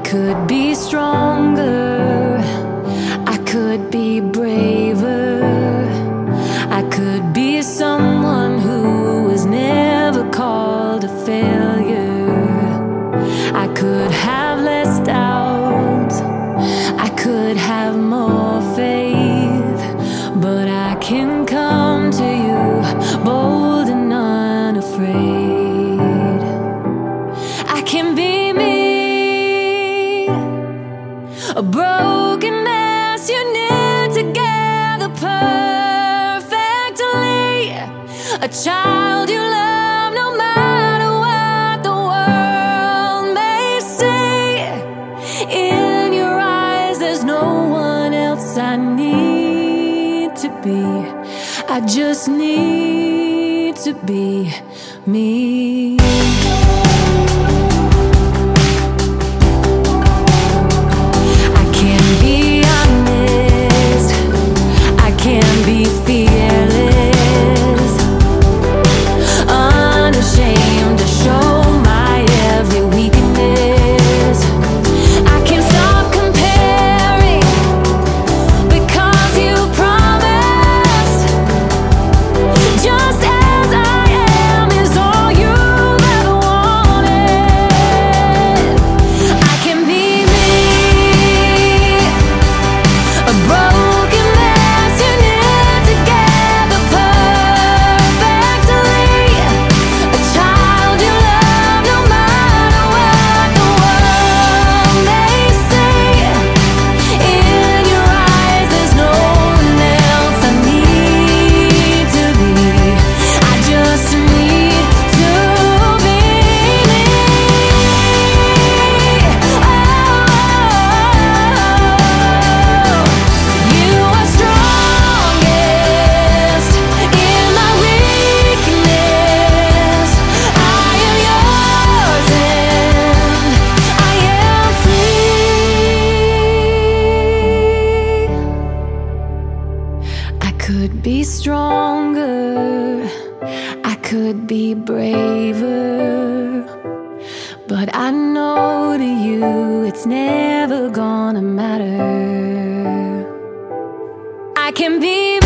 could be stronger, I could be braver, I could be someone who was never called a failure. I could have less doubt, I could have more faith, but I can come to you bold and unafraid. I can be me, a broken mess you knit together perfectly, a child you love no matter what the world may say. In your eyes there's no one else I need to be, I just need to be me. I could be stronger, I could be braver, but I know to you it's never gonna matter. I can be